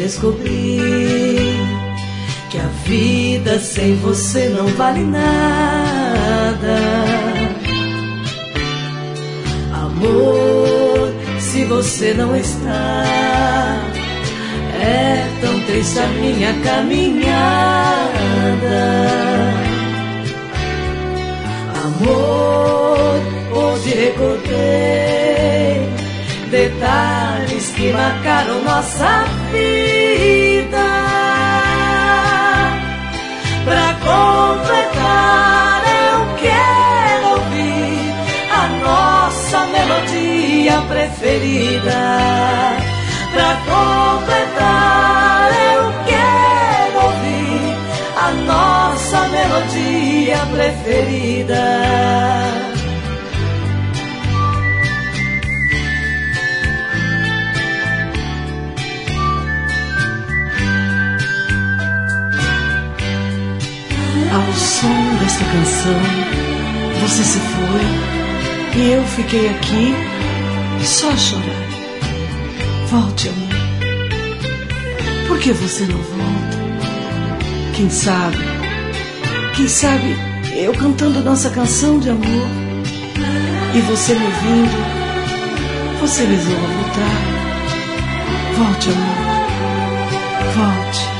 descobri que a vida sem você não vale nada. Amor, se você não está, é tão triste a minha caminhada. Amor, hoje recordei detalhes que marcaram nossa vida. Pra completar, eu quero ouvir a nossa melodia preferida. Pra completar, eu quero ouvir a nossa melodia preferida. Ao som desta canção, você se foi e eu fiquei aqui só a chorar. Volte, amor. Por que você não volta? Quem sabe eu cantando nossa canção de amor e você me ouvindo, você resolva voltar. Volte, amor. Volte.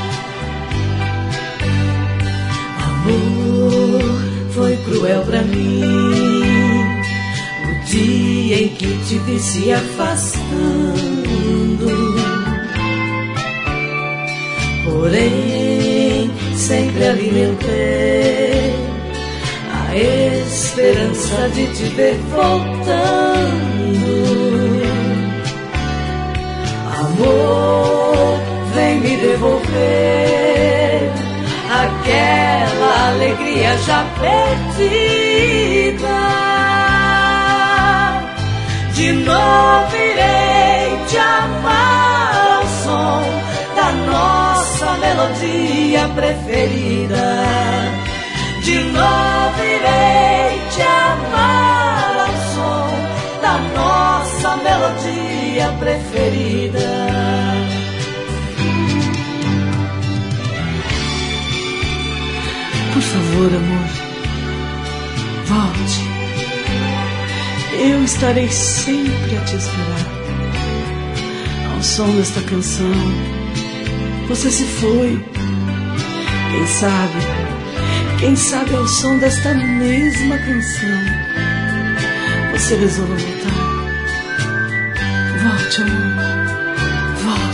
Amor, foi cruel pra mim o dia em que te vi se afastando. Porém, sempre alimentei a esperança de te ver voltando. Amor, vem me devolver aquela alegria já perdida. De novo irei te amar ao som da nossa melodia preferida. De novo irei te amar ao som da nossa melodia preferida. Por favor, amor, volte. Eu estarei sempre a te esperar. Ao som desta canção, você se foi. Quem sabe ao som desta mesma canção, você resolva voltar. Volte, amor, volte.